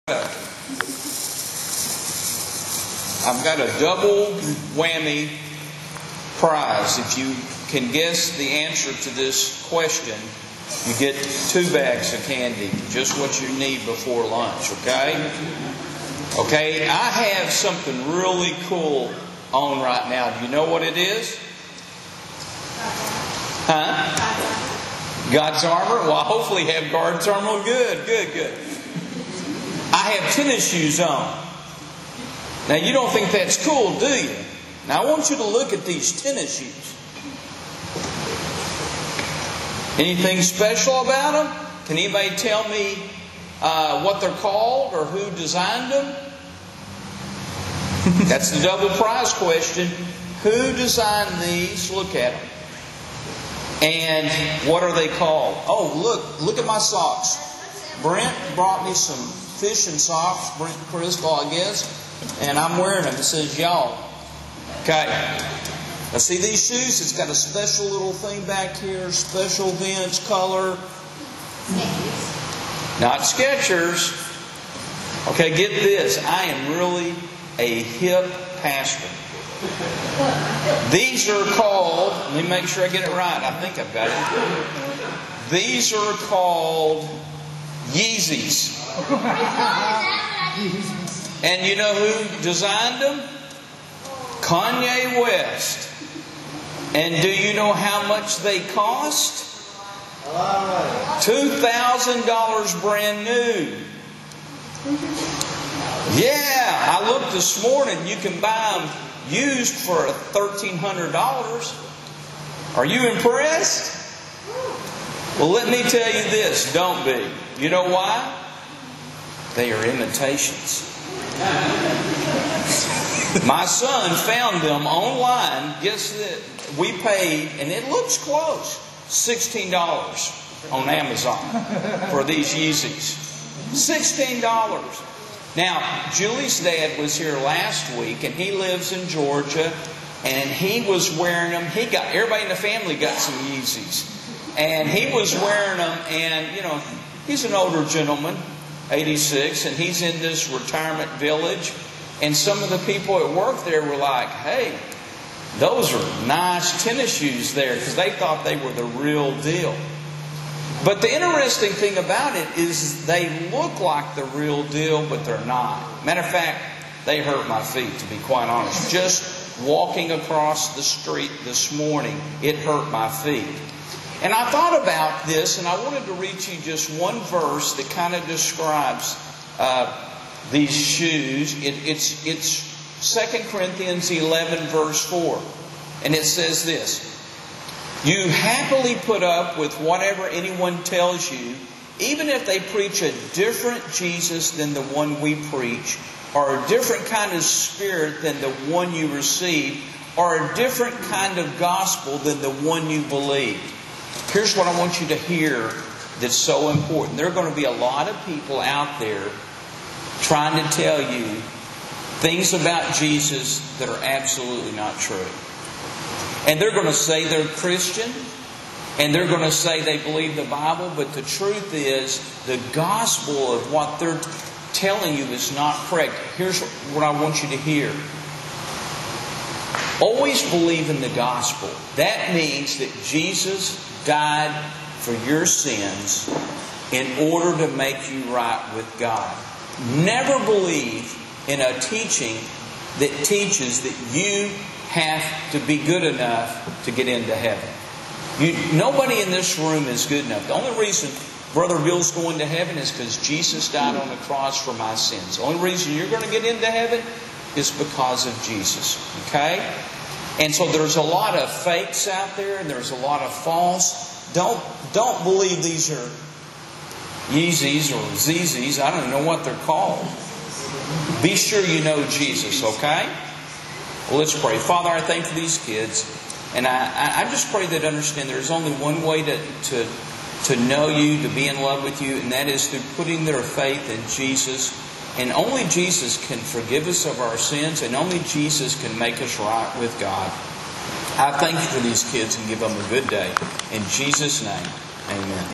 I've got a double whammy prize. If you can guess the answer to this question, you get 2 bags of candy, just what you need before lunch, okay? Okay, I have something really cool on right now. Do you know what it is? Huh? God's armor? Well, hopefully you have God's armor. Good. I have tennis shoes on. Now, you don't think that's cool, do you? Now, I want you to look at these tennis shoes. Anything special about them? Can anybody tell me what they're called or who designed them? That's the double prize question. Who designed these? Look at them. And what are they called? Oh, look at my socks. Brent brought me some fishing socks, Brent Crystal, I guess, and I'm wearing them. It says y'all. Okay. Now see these shoes? It's got a special little thing back here, special vintage color. Not Skechers. Okay, get this. I am really a hip pastor. These are called, let me make sure I get it right. I think I've got it. These are called Yeezys. And you know who designed them? Kanye West. And do you know how much they cost? $2,000 brand new. Yeah, I looked this morning. You can buy them used for $1,300. Are you impressed? Well, let me tell you this. Don't be. You know why? They are imitations. My son found them online. Guess that we paid, and it looks close, $16 on Amazon for these Yeezys. $16. Now, Julie's dad was here last week, and he lives in Georgia, and he was wearing them. Everybody in the family got some Yeezys, and he was wearing them. And he's an older gentleman, 86, and he's in this retirement village. And some of the people at work there were like, "Hey, those are nice tennis shoes there," because they thought they were the real deal. But the interesting thing about it is they look like the real deal, but they're not. Matter of fact, they hurt my feet, to be quite honest. Just walking across the street this morning, it hurt my feet. And I thought about this, and I wanted to read you just one verse that kind of describes these shoes. It's 2 Corinthians 11, verse 4. And it says this: "You happily put up with whatever anyone tells you, even if they preach a different Jesus than the one we preach, or a different kind of spirit than the one you received, or a different kind of gospel than the one you believed." Here's what I want you to hear that's so important. There are going to be a lot of people out there trying to tell you things about Jesus that are absolutely not true. And they're going to say they're Christian, and they're going to say they believe the Bible, but the truth is the gospel of what they're telling you is not correct. Here's what I want you to hear. Always believe in the gospel. That means that Jesus died for your sins in order to make you right with God. Never believe in a teaching that teaches that you have to be good enough to get into heaven. Nobody in this room is good enough. The only reason Brother Bill's going to heaven is because Jesus died on the cross for my sins. The only reason you're going to get into heaven is because of Jesus. Okay? And so there's a lot of fakes out there, and there's a lot of false. Don't believe these are Yeezys or Zzzs. I don't even know what they're called. Be sure you know Jesus, okay? Well, let's pray. Father, I thank you for these kids. And I just pray that understand there's only one way to know you, to be in love with you, and that is through putting their faith in Jesus. And only Jesus can forgive us of our sins, and only Jesus can make us right with God. I thank you for these kids and give them a good day. In Jesus' name, amen.